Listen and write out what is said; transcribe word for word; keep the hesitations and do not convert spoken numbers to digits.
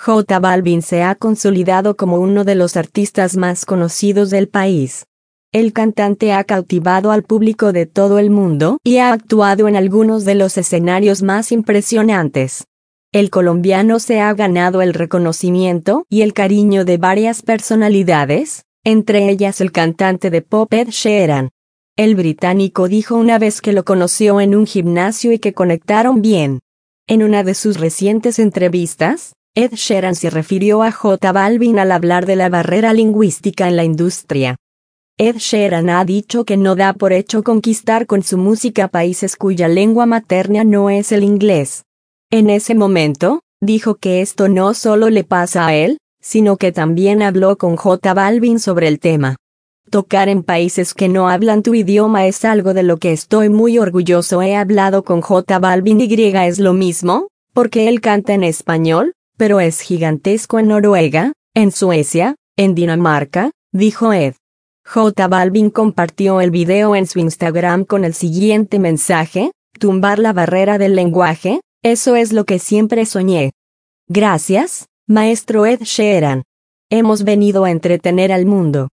J Balvin se ha consolidado como uno de los artistas más conocidos del país. El cantante ha cautivado al público de todo el mundo y ha actuado en algunos de los escenarios más impresionantes. El colombiano se ha ganado el reconocimiento y el cariño de varias personalidades, entre ellas el cantante de pop Ed Sheeran. El británico dijo una vez que lo conoció en un gimnasio y que conectaron bien. En una de sus recientes entrevistas, Ed Sheeran se refirió a J Balvin al hablar de la barrera lingüística en la industria. Ed Sheeran ha dicho que no da por hecho conquistar con su música países cuya lengua materna no es el inglés. En ese momento, dijo que esto no solo le pasa a él, sino que también habló con J Balvin sobre el tema. Tocar en países que no hablan tu idioma es algo de lo que estoy muy orgulloso. He hablado con J Balvin y es lo mismo, porque él canta en español, pero es gigantesco en Noruega, en Suecia, en Dinamarca, dijo Ed. J Balvin compartió el video en su Instagram con el siguiente mensaje: tumbar la barrera del lenguaje, eso es lo que siempre soñé. Gracias, maestro Ed Sheeran. Hemos venido a entretener al mundo.